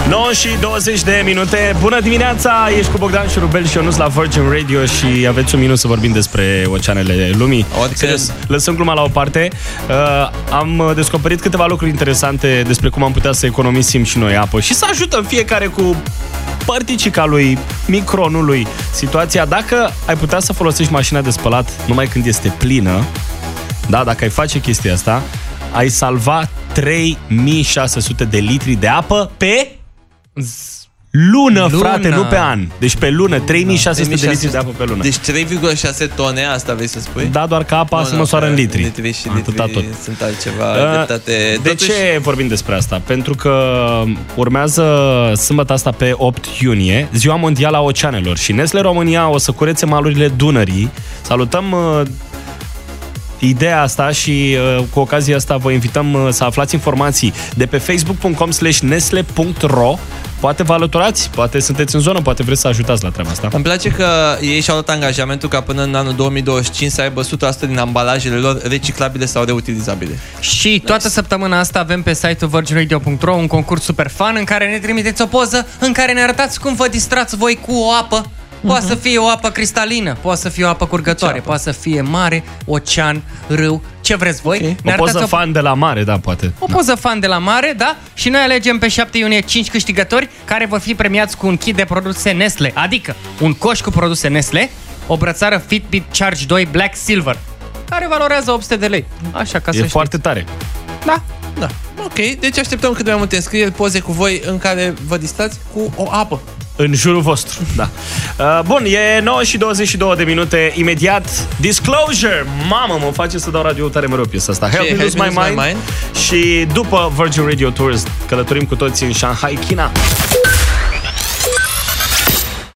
9 și 20 de minute. Bună dimineața, ești cu Bogdan și Rubel și Ionuț la Virgin Radio și aveți un minut să vorbim despre oceanele lumii. Serios, lăsăm gluma la o parte. Am descoperit câteva lucruri interesante despre cum am putea să economisim și noi apă și să ajutăm fiecare cu părticica lui, micronul lui, situația. Dacă ai putea să folosești mașina de spălat numai când este plină, da, dacă ai face chestia asta, ai salva 3600 de litri de apă pe lună, frate, nu pe an. Deci pe lună, 3600 de litri de apă pe lună. Deci 3,6 tone, asta vrei să spui? Da, doar că apa se măsoară în litri. Litri și litri sunt altceva. De ce vorbim despre asta? Pentru că urmează sâmbătă asta pe 8 iunie, Ziua Mondială a Oceanelor și Nestle România o să curețe malurile Dunării. Salutăm ideea asta și cu ocazia asta vă invităm să aflați informații de pe facebook.com/nestle.ro. Poate vă alăturați, poate sunteți în zonă, poate vreți să ajutați la treaba asta. Îmi place că ei și-au luat angajamentul ca până în anul 2025 să aibă 100% din ambalajele lor reciclabile sau reutilizabile. Și toată săptămâna asta avem pe site-ul virginradio.ro un concurs super fun în care ne trimiteți o poză în care ne arătați cum vă distrați voi cu o apă. Poate să fie o apă cristalină, poate să fie o apă curgătoare, poate să fie mare, ocean, râu, ce vreți voi. Okay. O poză fan de la mare, da, poate. O poză fan de la mare, da. Și noi alegem pe 7 iunie 5 câștigători care vor fi premiați cu un kit de produse Nestle, adică un coș cu produse Nestle, o brățară Fitbit Charge 2 Black Silver, care valorează 800 de lei. Așa, ca să știți. Foarte tare. Da. Da. Ok, deci așteptăm cât mai multe înscrieri, poze cu voi în care vă distrați cu o apă. În jurul vostru, da. Bun, e 9 și 22 de minute. Imediat, Disclosure. Mamă, mă face să dau radio tare mereu piesa asta. Help Me Lose My Mind. Și după Virgin Radio Tours călătorim cu toții în Shanghai, China.